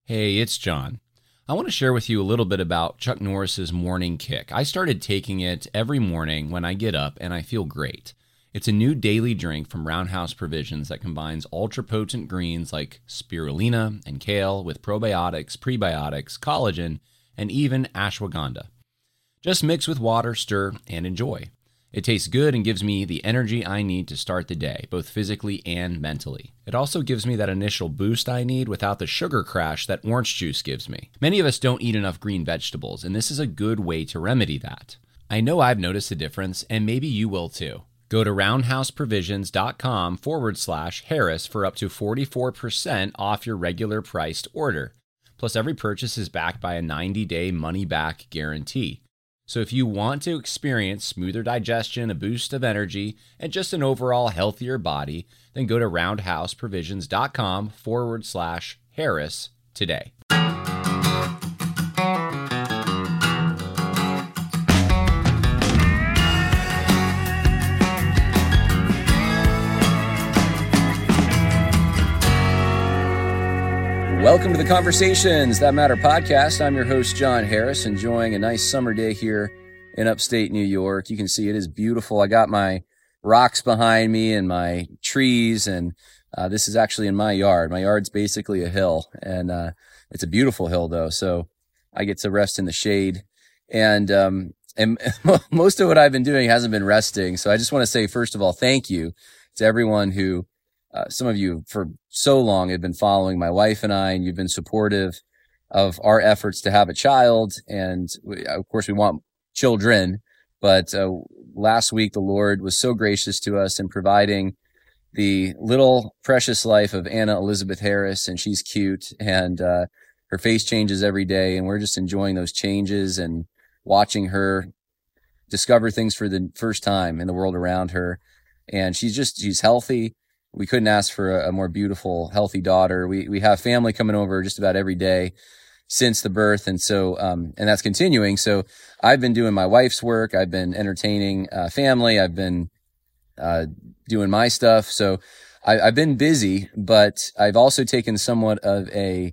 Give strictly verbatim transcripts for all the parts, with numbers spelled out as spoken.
Hey, it's John. I want to share with you a little bit about Chuck Norris's Morning Kick. I started taking it every morning when I get up, and I feel great. It's a new daily drink from Roundhouse Provisions that combines ultra-potent greens like spirulina and kale with probiotics, prebiotics, collagen, and even ashwagandha. Just mix with water, stir, and enjoy. It tastes good and gives me the energy I need to start the day, both physically and mentally. It also gives me that initial boost I need without the sugar crash that orange juice gives me. Many of us don't eat enough green vegetables, and this is a good way to remedy that. I know I've noticed a difference, and maybe you will too. Go to roundhouseprovisions.com forward slash Harris for up to forty-four percent off your regular priced order. Plus, every purchase is backed by a ninety-day money-back guarantee. So if you want to experience smoother digestion, a boost of energy, and just an overall healthier body, then go to roundhouseprovisions.com forward slash Harris today. Welcome to the Conversations That Matter podcast. I'm your host, John Harris, enjoying a nice summer day here in upstate New York. You can see it is beautiful. I got my rocks behind me and my trees, and uh, this is actually in my yard. My yard's basically a hill, and uh, it's a beautiful hill, though, so I get to rest in the shade. And um, and most of what I've been doing hasn't been resting, so I just want to say, first of all, thank you to everyone who Uh, some of you for so long have been following my wife and I, and you've been supportive of our efforts to have a child. And we, of course, we want children. But uh, last week, the Lord was so gracious to us in providing the little precious life of Anna Elizabeth Harris. And she's cute, and uh, her face changes every day. And we're just enjoying those changes and watching her discover things for the first time in the world around her. And she's just, she's healthy. We couldn't ask for a, a more beautiful, healthy daughter. We we have family coming over just about every day since the birth, and so um and that's continuing. So I've been doing my wife's work. I've been entertaining uh, family. I've been uh doing my stuff. So I, I've been busy, but I've also taken somewhat of a,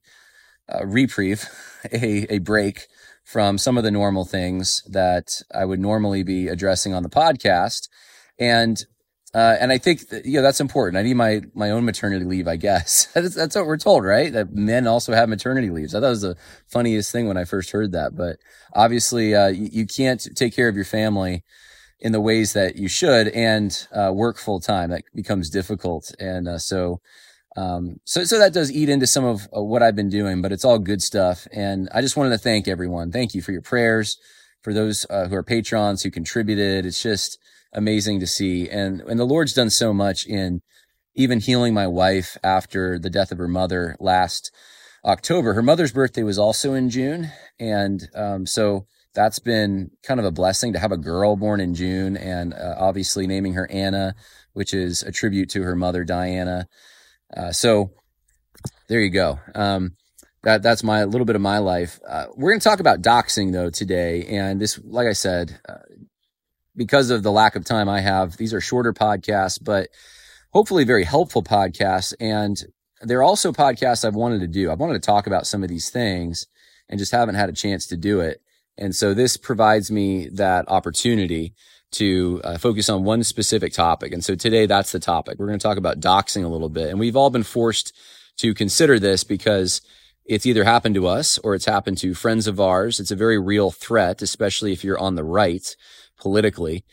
a reprieve, a a break from some of the normal things that I would normally be addressing on the podcast, and. Uh, and I think that, you know, that's important. I need my, my own maternity leave, I guess. that's, that's what we're told, right? That men also have maternity leaves. I thought it was the funniest thing when I first heard that. But obviously, uh, you, you can't take care of your family in the ways that you should and, uh, work full time. That becomes difficult. And, uh, so, um, so, so that does eat into some of uh, what I've been doing, but it's all good stuff. And I just wanted to thank everyone. Thank you for your prayers, for those, uh, who are patrons who contributed. It's just amazing to see. And, and the Lord's done so much in even healing my wife after the death of her mother last October. Her mother's birthday was also in June. And, um, so that's been kind of a blessing to have a girl born in June, and, uh, obviously naming her Anna, which is a tribute to her mother, Diana. Uh, so there you go. Um, that, that's my, a little bit of my life. Uh, we're going to talk about doxing though today. And this, like I said, uh, because of the lack of time I have, these are shorter podcasts, but hopefully very helpful podcasts. And they're also podcasts I've wanted to do. I wanted to talk about some of these things and just haven't had a chance to do it. And so this provides me that opportunity to uh, focus on one specific topic. And so today that's the topic. We're going to talk about doxing a little bit. And we've all been forced to consider this because it's either happened to us or it's happened to friends of ours. It's a very real threat, especially if you're on the right politically.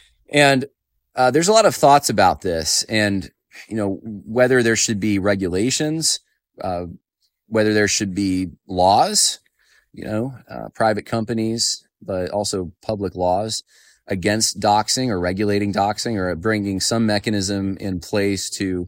And uh, there's a lot of thoughts about this, and, you know, whether there should be regulations, uh, whether there should be laws, you know, uh, private companies, but also public laws against doxing or regulating doxing, or bringing some mechanism in place to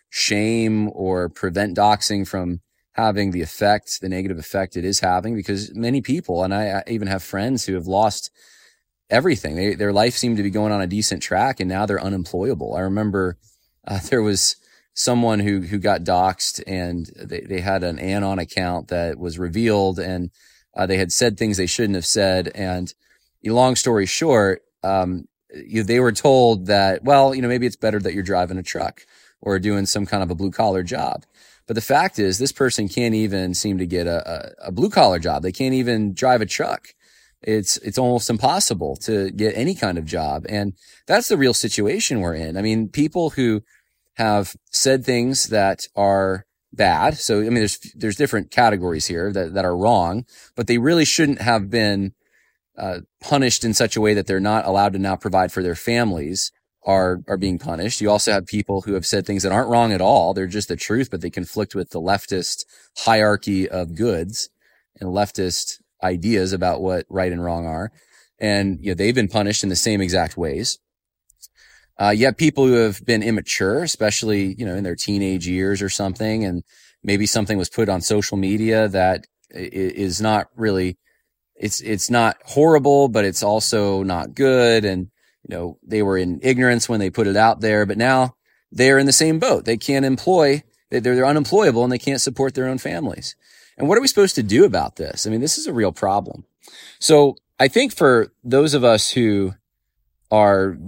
shame or prevent doxing from having the effect, the negative effect it is having, because many people, and I, I even have friends who have lost everything. They, their life seemed to be going on a decent track, and now they're unemployable. I remember uh, there was someone who, who got doxed, and they, they had an Anon account that was revealed, and uh, they had said things they shouldn't have said. And long story short, um, you, they were told that, well, you know, maybe it's better that you're driving a truck or doing some kind of a blue collar job. But the fact is, this person can't even seem to get a, a, a blue collar job. They can't even drive a truck. It's, it's almost impossible to get any kind of job. And that's the real situation we're in. I mean, people who have said things that are bad. So, I mean, there's, there's different categories here that, that are wrong, but they really shouldn't have been, uh, punished in such a way that they're not allowed to now provide for their families are, are being punished. You also have people who have said things that aren't wrong at all. They're just the truth, but they conflict with the leftist hierarchy of goods and leftist ideas about what right and wrong are. And, you know, they've been punished in the same exact ways. Uh, you have people who have been immature, especially, you know, in their teenage years or something. And maybe something was put on social media that is not really, it's, it's not horrible, but it's also not good. And, you know, they were in ignorance when they put it out there, but now they're in the same boat. They can't employ, they're, they're unemployable and they can't support their own families. And what are we supposed to do about this? I mean, this is a real problem. So I think for those of us who are,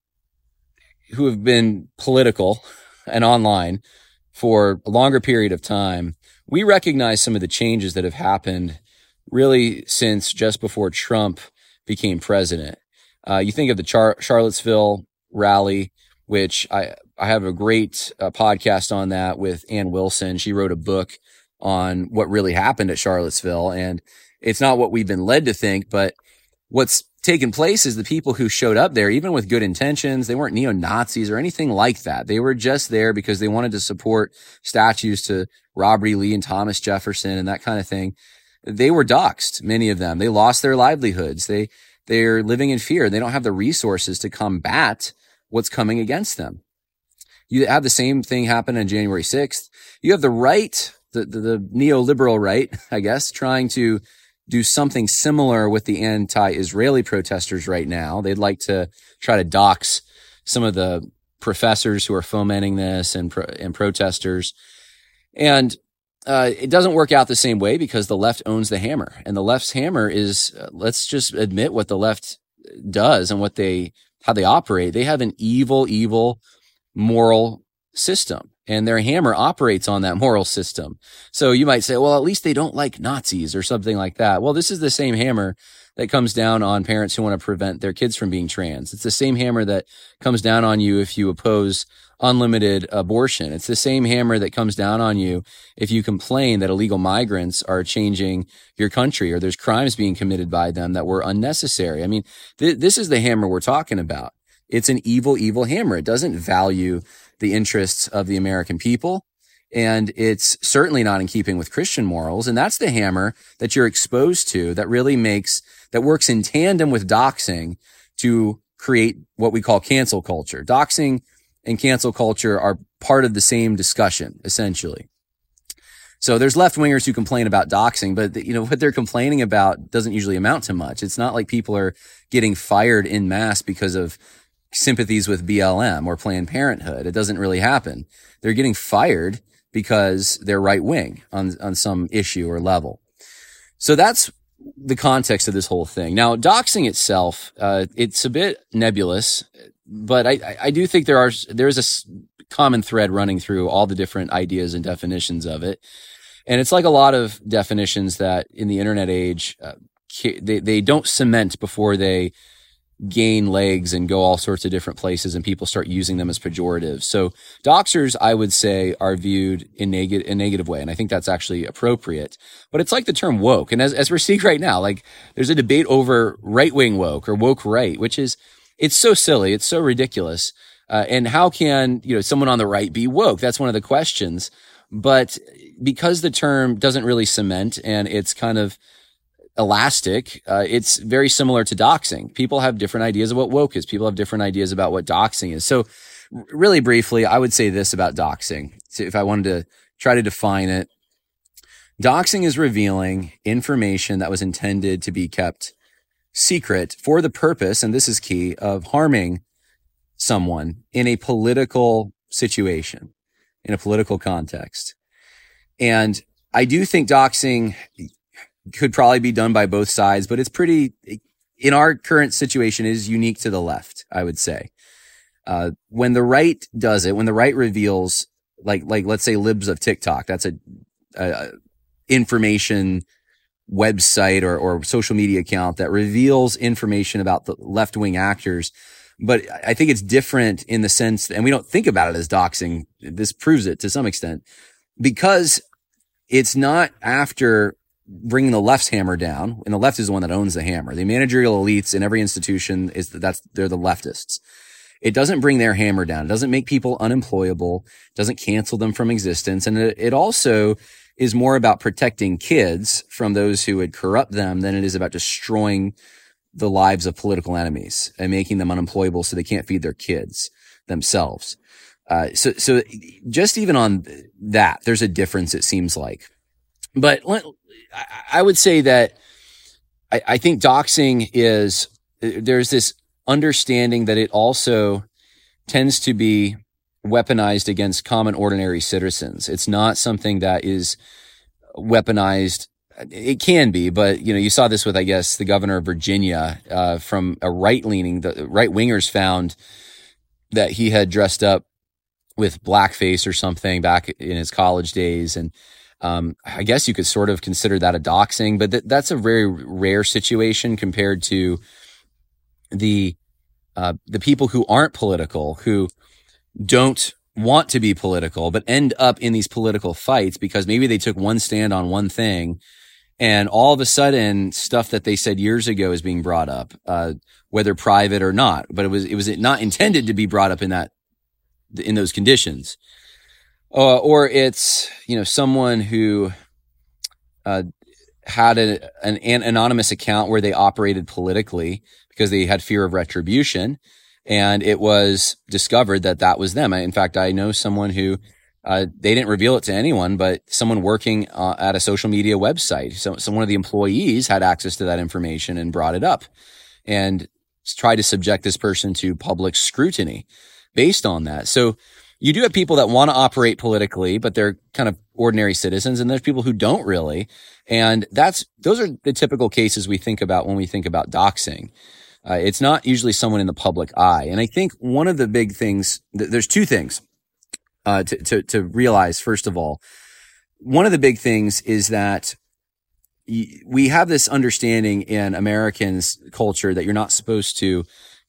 who have been political and online for a longer period of time, we recognize some of the changes that have happened really since just before Trump became president. Uh, you think of the Char- Charlottesville rally, which I, I have a great uh, podcast on that with Ann Wilson. She wrote a book on what really happened at Charlottesville. And it's not what we've been led to think, but what's taken place is the people who showed up there, even with good intentions, they weren't neo-Nazis or anything like that. They were just there because they wanted to support statues to Robert E. Lee and Thomas Jefferson and that kind of thing. They were doxxed, many of them. They lost their livelihoods. They, they're living in fear. They don't have the resources to combat what's coming against them. You have the same thing happen on January sixth. You have the right, the, the, the neoliberal right, I guess, trying to do something similar with the anti-Israeli protesters right now. They'd like to try to dox some of the professors who are fomenting this and, pro- and protesters. And uh, it doesn't work out the same way because the left owns the hammer. And the left's hammer is, uh, let's just admit what the left does and what they, how they operate. They have an evil, evil moral system. And their hammer operates on that moral system. So you might say, well, at least they don't like Nazis or something like that. Well, this is the same hammer that comes down on parents who want to prevent their kids from being trans. It's the same hammer that comes down on you if you oppose unlimited abortion. It's the same hammer that comes down on you if you complain that illegal migrants are changing your country or there's crimes being committed by them that were unnecessary. I mean, th- this is the hammer we're talking about. It's an evil, evil hammer. It doesn't value the interests of the American people. And it's certainly not in keeping with Christian morals. And that's the hammer that you're exposed to that really makes, that works in tandem with doxing to create what we call cancel culture. Doxing and cancel culture are part of the same discussion, essentially. So there's left-wingers who complain about doxing, but you know, what they're complaining about doesn't usually amount to much. It's not like people are getting fired en masse because of sympathies with B L M or Planned Parenthood. It doesn't really happen. They're getting fired because they're right wing on, on some issue or level. So that's the context of this whole thing. Now, doxing itself, uh, it's a bit nebulous, but I, I do think there are, there's a common thread running through all the different ideas and definitions of it. And it's like a lot of definitions that in the internet age, uh, they, they don't cement before they gain legs and go all sorts of different places and people start using them as pejoratives. So doxers, I would say, are viewed in negative, a negative way. And I think that's actually appropriate, but it's like the term woke. And as, as we're seeing right now, like there's a debate over right-wing woke or woke right, which is, it's so silly. It's so ridiculous. Uh, and how can, you know, someone on the right be woke? That's one of the questions. But because the term doesn't really cement and it's kind of elastic, uh, it's very similar to doxing. People have different ideas of what woke is. People have different ideas about what doxing is. So really briefly, I would say this about doxing. So if I wanted to try to define it, doxing is revealing information that was intended to be kept secret for the purpose, and this is key, of harming someone in a political situation, in a political context. And I do think doxing could probably be done by both sides, but it's pretty, in our current situation, is unique to the left, I would say. Uh, when the right does it, when the right reveals like, like, let's say Libs of TikTok. That's a, a information website or, or social media account that reveals information about the left-wing actors. But I think it's different in the sense, and we don't think about it as doxing. This proves it to some extent, because it's not after bringing the left's hammer down, and the left is the one that owns the hammer. The managerial elites in every institution is that's they're the leftists. It doesn't bring their hammer down. It doesn't make people unemployable. It doesn't cancel them from existence. And it, it also is more about protecting kids from those who would corrupt them than it is about destroying the lives of political enemies and making them unemployable so they can't feed their kids themselves. Uh, so, so just even on that, there's a difference, it seems like. But I would say that I, I think doxing is, there's this understanding that it also tends to be weaponized against common ordinary citizens. It's not something that is weaponized. It can be, but you know, you saw this with, I guess, the governor of Virginia, uh, from a right leaning, the right wingers found that he had dressed up with blackface or something back in his college days. And, um, I guess you could sort of consider that a doxing, but th- that's a very rare situation compared to the, uh, the people who aren't political, who don't want to be political, but end up in these political fights because maybe they took one stand on one thing, and all of a sudden stuff that they said years ago is being brought up, uh, whether private or not, but it was, it was not intended to be brought up in that, in those conditions. Uh, or it's, you know, someone who, uh, had a, an, an anonymous account where they operated politically because they had fear of retribution. And it was discovered that that was them. In fact, I know someone who, uh, they didn't reveal it to anyone, but someone working uh, at a social media website. So, so one of the employees had access to that information and brought it up and tried to subject this person to public scrutiny based on that. So you do have people that want to operate politically, but they're kind of ordinary citizens. And there's people who don't really. And that's, those are the typical cases we think about when we think about doxing. Uh, it's not usually someone in the public eye. And I think one of the big things, th- there's two things, uh, to, to, to realize. First of all, one of the big things is that y- we have this understanding in Americans' culture that you're not supposed to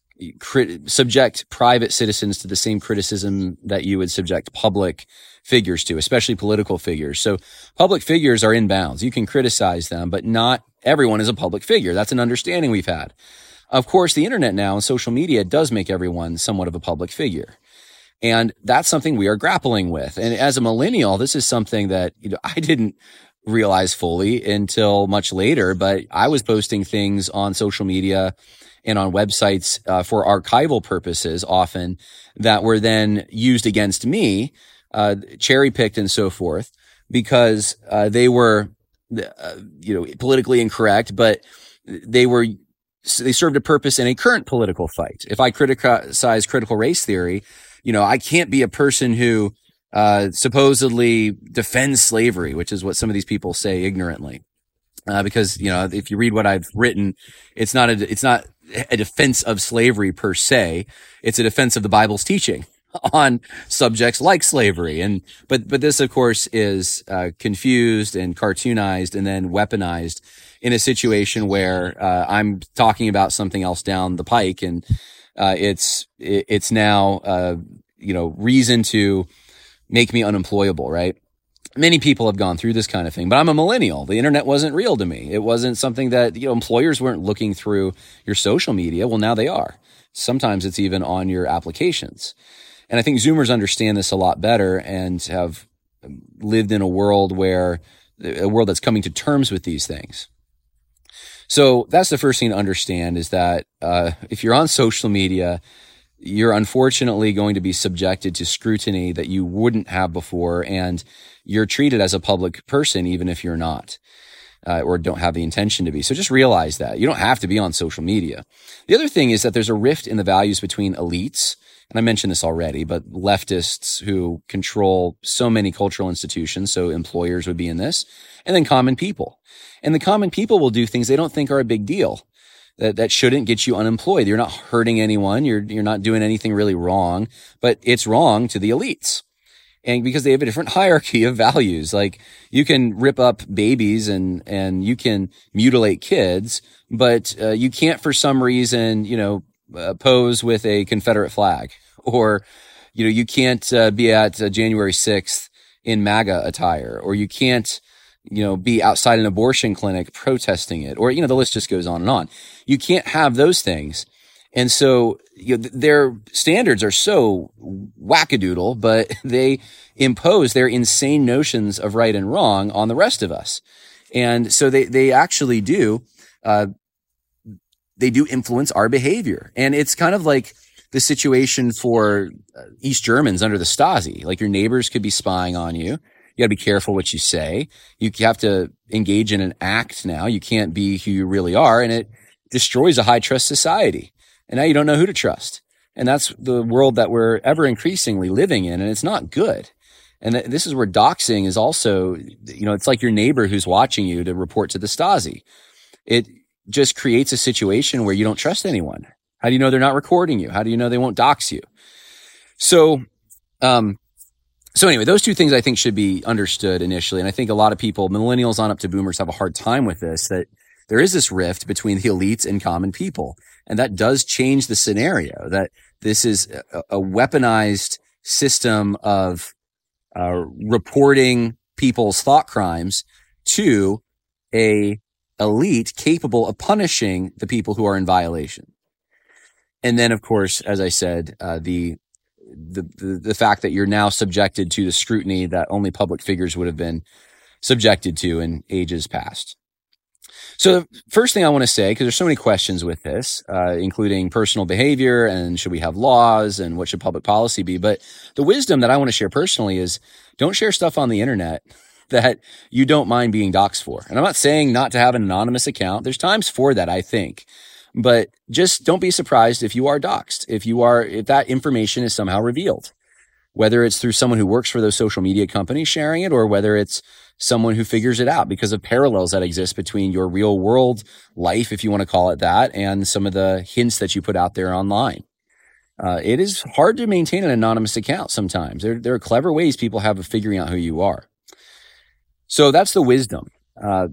crit- subject private citizens to the same criticism that you would subject public figures to, especially political figures. So public figures are in bounds. You can criticize them, but not everyone is a public figure. That's an understanding we've had. Of course, the internet now and social media does make everyone somewhat of a public figure. And that's something we are grappling with. And as a millennial, this is something that, you know, I didn't realize fully until much later, but I was posting things on social media and on websites uh, for archival purposes often that were then used against me, uh, cherry picked and so forth, because uh, they were, uh, you know, politically incorrect, but they were So they served a purpose in a current political fight. If I criticize critical race theory, you know, I can't be a person who uh supposedly defends slavery, which is what some of these people say ignorantly. Uh, because, you know, if you read what I've written, it's not a, it's not a defense of slavery per se. It's a defense of the Bible's teaching on subjects like slavery. And, but, but this, of course, is uh confused and cartoonized and then weaponized in a situation where uh, I'm talking about something else down the pike, and uh, it's it's now uh, you know reason to make me unemployable, right? Many people have gone through this kind of thing, but I'm a millennial. The internet wasn't real to me. It wasn't something that, you know, employers weren't looking through your social media. Well, now they are. Sometimes it's even on your applications. And I think Zoomers understand this a lot better and have lived in a world where a world that's coming to terms with these things. So that's the first thing to understand, is that uh, if you're on social media, you're unfortunately going to be subjected to scrutiny that you wouldn't have before, and you're treated as a public person even if you're not, uh, or don't have the intention to be. So just realize that. You don't have to be on social media. The other thing is that there's a rift in the values between elites, and I mentioned this already, but leftists who control so many cultural institutions, so employers would be in this, and then common people. And the common people will do things they don't think are a big deal, that that shouldn't get you unemployed. You're not hurting anyone. You're you're not doing anything really wrong, but it's wrong to the elites. And because they have a different hierarchy of values, like you can rip up babies and, and you can mutilate kids, but uh, you can't for some reason, you know, uh, pose with a Confederate flag, or, you know, you can't uh, be at uh, January sixth in MAGA attire, or you can't, you know, be outside an abortion clinic protesting it, or, you know, the list just goes on and on. You can't have those things. And so, you know, their standards are so wackadoodle, but they impose their insane notions of right and wrong on the rest of us. And so they, they actually do, uh, they do influence our behavior. And it's kind of like the situation for East Germans under the Stasi. Like your neighbors could be spying on you. You got to be careful what you say. You have to engage in an act now. You can't be who you really are. And it destroys a high trust society. And now you don't know who to trust. And that's the world that we're ever increasingly living in. And it's not good. And th- this is where doxing is also, you know, it's like your neighbor who's watching you to report to the Stasi. It just creates a situation where you don't trust anyone. How do you know they're not recording you? How do you know they won't dox you? So, um, so anyway, those two things I think should be understood initially. And I think a lot of people, millennials on up to boomers, have a hard time with this, that there is this rift between the elites and common people. And that does change the scenario, that this is a, a weaponized system of uh, reporting people's thought crimes to a elite capable of punishing the people who are in violation. And then, of course, as I said, uh, the, the the the fact that you're now subjected to the scrutiny that only public figures would have been subjected to in ages past. So the first thing I want to say, because there's so many questions with this, uh, including personal behavior and should we have laws and what should public policy be? But the wisdom that I want to share personally is don't share stuff on the internet that you don't mind being doxxed for. And I'm not saying not to have an anonymous account. There's times for that, I think. But just don't be surprised if you are doxxed, if you are, if that information is somehow revealed, whether it's through someone who works for those social media companies sharing it, or whether it's someone who figures it out because of parallels that exist between your real world life, if you want to call it that, and some of the hints that you put out there online. Uh, it is hard to maintain an anonymous account sometimes. There, there are clever ways people have of figuring out who you are. So that's the wisdom. Uh,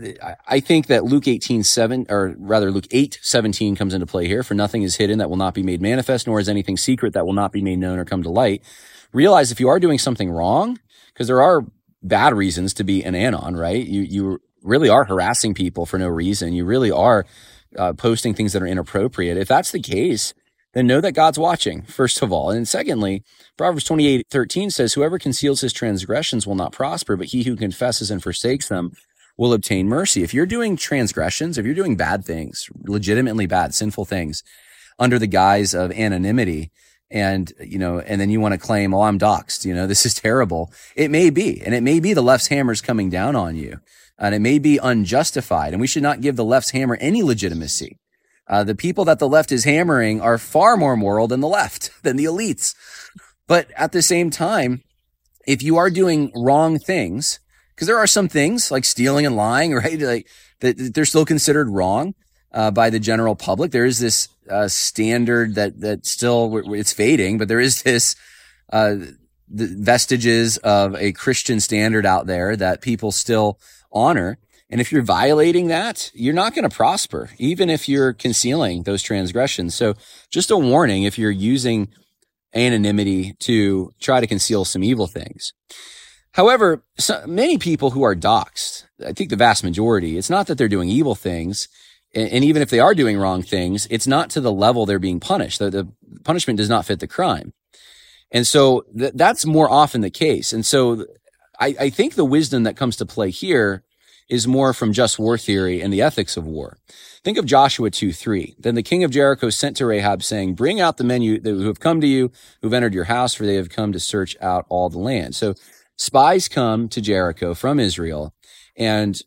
I think that Luke eighteen seven, or rather Luke eight seventeen comes into play here. For nothing is hidden that will not be made manifest, nor is anything secret that will not be made known or come to light. Realize if you are doing something wrong, because there are bad reasons to be an anon, right? You you really are harassing people for no reason. You really are uh, posting things that are inappropriate. If that's the case, then know that God's watching, first of all. And secondly, Proverbs twenty-eight thirteen says, whoever conceals his transgressions will not prosper, but he who confesses and forsakes them will obtain mercy. If you're doing transgressions, if you're doing bad things, legitimately bad, sinful things, under the guise of anonymity, and, you know, and then you want to claim, oh, I'm doxxed, you know, this is terrible. It may be, and it may be the left's hammer's coming down on you, and it may be unjustified, and we should not give the left's hammer any legitimacy. Uh, the people that the left is hammering are far more moral than the left, than the elites. But at the same time, if you are doing wrong things, because there are some things like stealing and lying, right? Like that they're still considered wrong uh, by the general public. There is this uh, standard that that still it's fading, but there is this uh, the vestiges of a Christian standard out there that people still honor. And if you're violating that, you're not going to prosper, even if you're concealing those transgressions. So just a warning if you're using anonymity to try to conceal some evil things. However, so many people who are doxxed, I think the vast majority, it's not that they're doing evil things. And, and even if they are doing wrong things, it's not to the level they're being punished. The, the punishment does not fit the crime. And so th- that's more often the case. And so I, I think the wisdom that comes to play here is more from just war theory and the ethics of war. Think of Joshua two three. Then the king of Jericho sent to Rahab saying, bring out the men you, who have come to you, who've entered your house, for they have come to search out all the land. So spies come to Jericho from Israel, and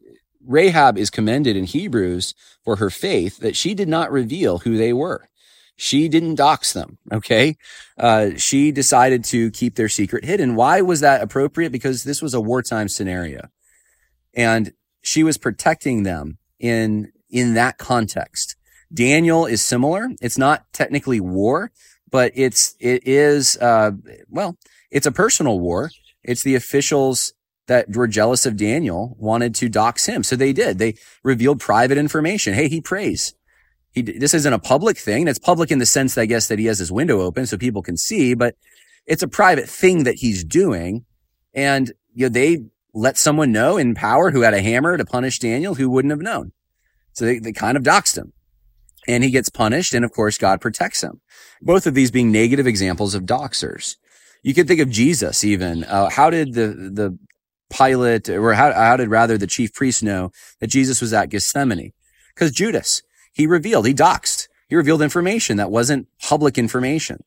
Rahab is commended in Hebrews for her faith that she did not reveal who they were. She didn't dox them, okay? Uh, she decided to keep their secret hidden. Why was that appropriate? Because this was a wartime scenario, and she was protecting them in in that context. Daniel is similar. It's not technically war, but it's it is uh, well. it's a personal war. It's the officials that were jealous of Daniel wanted to dox him. So they did. They revealed private information. Hey, he prays. He, this isn't a public thing. It's public in the sense that I guess that he has his window open so people can see, but it's a private thing that he's doing. And, you know, they let someone know in power who had a hammer to punish Daniel who wouldn't have known. So they, they kind of doxed him, and he gets punished. And of course, God protects him. Both of these being negative examples of doxers. You could think of Jesus even. Uh, how did the, the Pilate, or how, how did rather the chief priest know that Jesus was at Gethsemane? Because Judas, he revealed, he doxed. He revealed information that wasn't public information.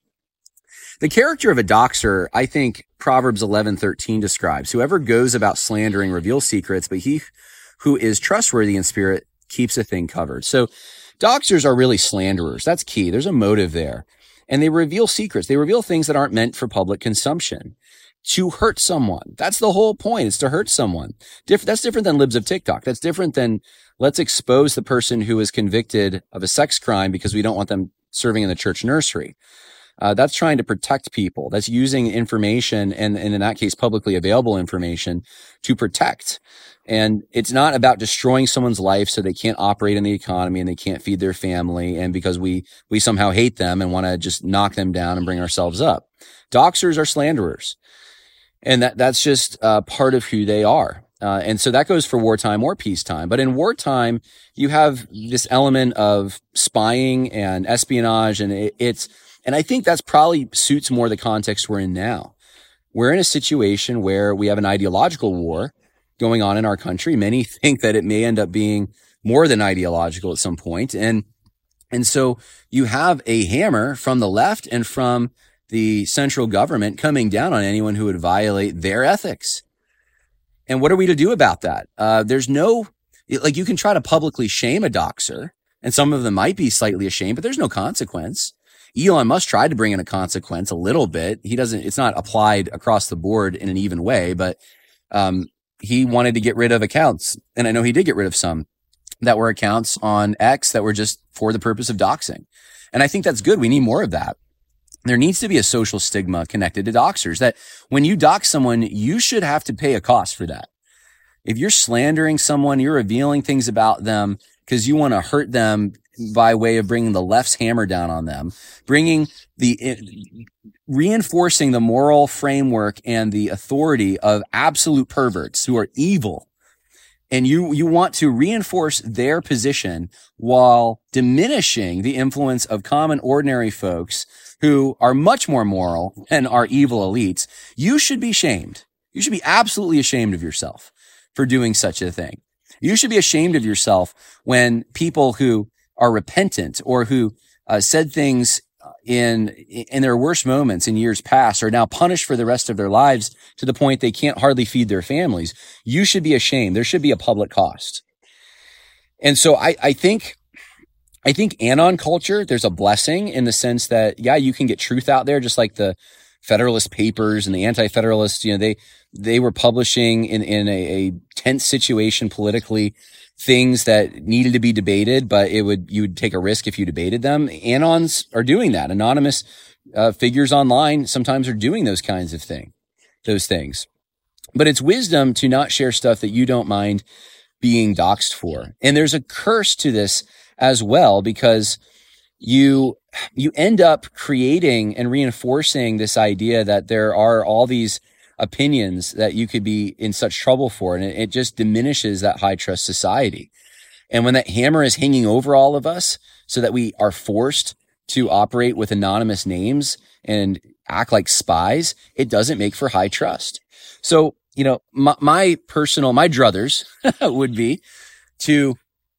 The character of a doxer, I think Proverbs eleven thirteen describes. Whoever goes about slandering reveals secrets, but he who is trustworthy in spirit keeps a thing covered. So doxers are really slanderers. That's key. There's a motive there. And they reveal secrets. They reveal things that aren't meant for public consumption to hurt someone. That's the whole point. It's to hurt someone. Diff- that's different than libs of TikTok. That's different than let's expose the person who is convicted of a sex crime because we don't want them serving in the church nursery. Uh, that's trying to protect people. That's using information and, and in that case, publicly available information to protect. And it's not about destroying someone's life so they can't operate in the economy and they can't feed their family. And because we, we somehow hate them and want to just knock them down and bring ourselves up. Doxers are slanderers. And that, that's just uh, part of who they are. Uh, and so that goes for wartime or peacetime. But in wartime, you have this element of spying and espionage, and it, it's, and I think that's probably suits more the context we're in now. We're in a situation where we have an ideological war going on in our country. Many think that it may end up being more than ideological at some point. And, and so you have a hammer from the left and from the central government coming down on anyone who would violate their ethics. And what are we to do about that? Uh, there's no, like you can try to publicly shame a doxer, and some of them might be slightly ashamed, but there's no consequence. Elon Musk tried to bring in a consequence a little bit. He doesn't, it's not applied across the board in an even way, but, um, he wanted to get rid of accounts. And I know he did get rid of some that were accounts on X that were just for the purpose of doxing. And I think that's good. We need more of that. There needs to be a social stigma connected to doxers that when you dox someone, you should have to pay a cost for that. If you're slandering someone, you're revealing things about them because you want to hurt them by way of bringing the left's hammer down on them, bringing the, reinforcing the moral framework and the authority of absolute perverts who are evil. And you, you want to reinforce their position while diminishing the influence of common, ordinary folks who are much more moral than our evil elites. You should be shamed. You should be absolutely ashamed of yourself for doing such a thing. You should be ashamed of yourself when people who are repentant or who uh, said things in in their worst moments in years past are now punished for the rest of their lives to the point they can't hardly feed their families. You should be ashamed. There should be a public cost. And so I, I think I think Anon culture, there's a blessing in the sense that, yeah, you can get truth out there, just like the Federalist Papers and the Anti-Federalists, you know, they they were publishing in, in a, a tense situation politically things that needed to be debated, but it would, you would take a risk if you debated them. Anons are doing that. Anonymous uh, figures online sometimes are doing those kinds of thing, those things. But it's wisdom to not share stuff that you don't mind being doxxed for. And there's a curse to this as well, because you, you end up creating and reinforcing this idea that there are all these opinions that you could be in such trouble for. And it, it just diminishes that high trust society. And when that hammer is hanging over all of us so that we are forced to operate with anonymous names and act like spies, it doesn't make for high trust. So, you know, my, my personal, my druthers would be to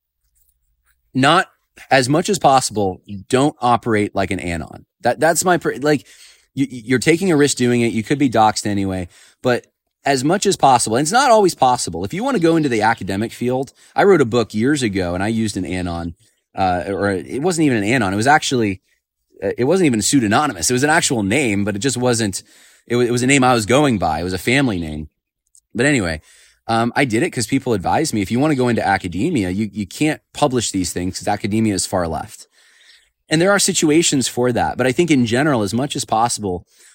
not, as much as possible, don't operate like an anon. That, that's my, like, you, you're taking a risk doing it. You could be doxxed anyway, but as much as possible, and it's not always possible. If you want to go into the academic field, I wrote a book years ago and I used an anon, uh, or it wasn't even an anon. It was actually, it wasn't even pseudonymous. It was an actual name, but it just wasn't, it was, it was a name I was going by. It was a family name. But anyway, um, I did it because people advised me, if you want to go into academia, you, you can't publish these things because academia is far left. And there are situations for that. But I think in general, as much as possible,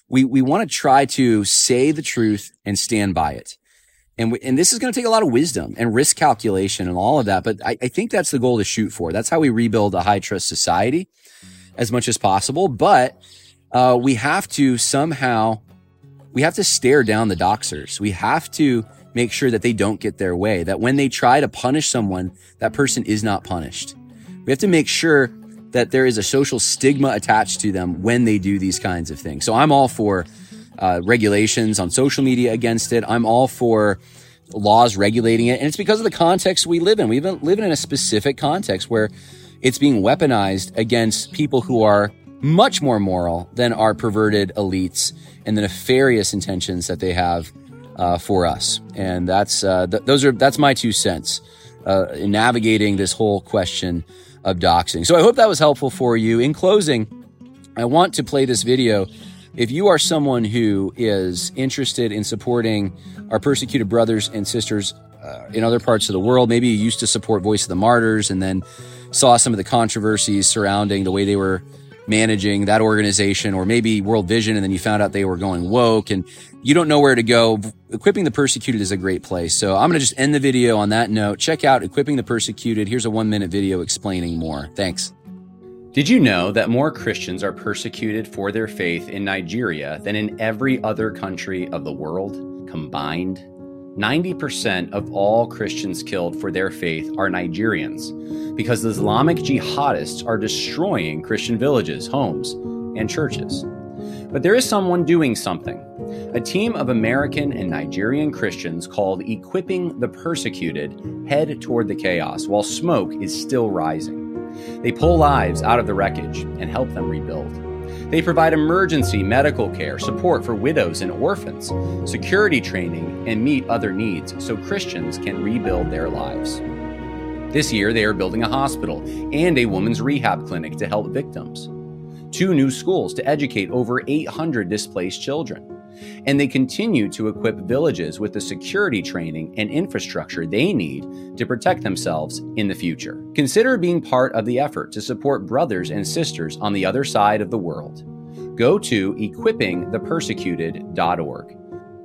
we, we want to try to say the truth and stand by it. And we, and this is going to take a lot of wisdom and risk calculation and all of that. But I, I think that's the goal to shoot for. That's how we rebuild a high trust society as much as possible. But, uh, we have to somehow, we have to stare down the doxers. We have to make sure that they don't get their way, that when they try to punish someone, that person is not punished. We have to make sure that there is a social stigma attached to them when they do these kinds of things. So I'm all for uh, regulations on social media against it. I'm all for laws regulating it. And it's because of the context we live in. We live in a specific context where it's being weaponized against people who are much more moral than our perverted elites and the nefarious intentions that they have uh, for us. And that's uh, th- those are that's my two cents uh, in navigating this whole question of doxing. So I hope that was helpful for you. In closing, I want to play this video. If you are someone who is interested in supporting our persecuted brothers and sisters uh, in other parts of the world, maybe you used to support Voice of the Martyrs and then saw some of the controversies surrounding the way they were managing that organization, or maybe World Vision, and then you found out they were going woke and you don't know where to go. Equipping the Persecuted is a great place. So I'm going to just end the video on that note. Check out Equipping the Persecuted. Here's a one minute video explaining more. Thanks. Did you know that more Christians are persecuted for their faith in Nigeria than in every other country of the world combined? ninety percent of all Christians killed for their faith are Nigerians, because the Islamic jihadists are destroying Christian villages, homes, and churches. But there is someone doing something. A team of American and Nigerian Christians called Equipping the Persecuted head toward the chaos while smoke is still rising. They pull lives out of the wreckage and help them rebuild. They provide emergency medical care, support for widows and orphans, security training, and meet other needs so Christians can rebuild their lives. This year, they are building a hospital and a women's rehab clinic to help victims, two new schools to educate over eight hundred displaced children, and they continue to equip villages with the security training and infrastructure they need to protect themselves in the future. Consider being part of the effort to support brothers and sisters on the other side of the world. Go to equipping the persecuted dot org.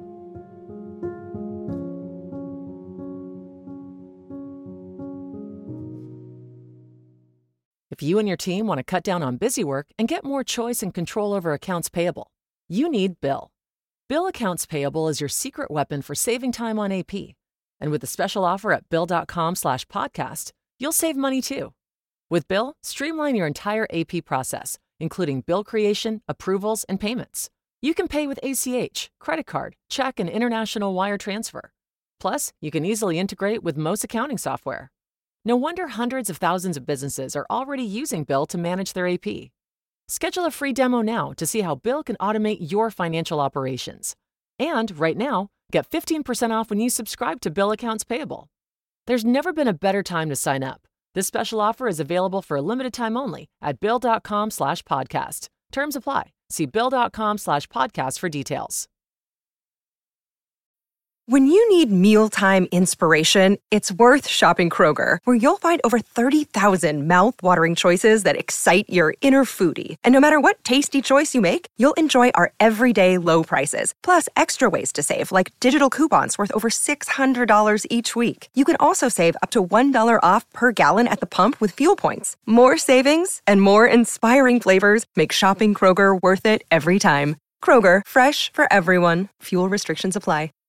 If you and your team want to cut down on busy work and get more choice and control over accounts payable, you need Bill. Bill Accounts Payable is your secret weapon for saving time on A P. And with a special offer at bill.com slash podcast, you'll save money too. With Bill, streamline your entire A P process, including bill creation, approvals, and payments. You can pay with A C H, credit card, check, and international wire transfer. Plus, you can easily integrate with most accounting software. No wonder hundreds of thousands of businesses are already using Bill to manage their A P. Schedule a free demo now to see how Bill can automate your financial operations. And right now, get fifteen percent off when you subscribe to Bill Accounts Payable. There's never been a better time to sign up. This special offer is available for a limited time only at bill.com slash podcast. Terms apply. See bill.com slash podcast for details. When you need mealtime inspiration, it's worth shopping Kroger, where you'll find over thirty thousand mouth-watering choices that excite your inner foodie. And no matter what tasty choice you make, you'll enjoy our everyday low prices, plus extra ways to save, like digital coupons worth over six hundred dollars each week. You can also save up to one dollar off per gallon at the pump with fuel points. More savings and more inspiring flavors make shopping Kroger worth it every time. Kroger, fresh for everyone. Fuel restrictions apply.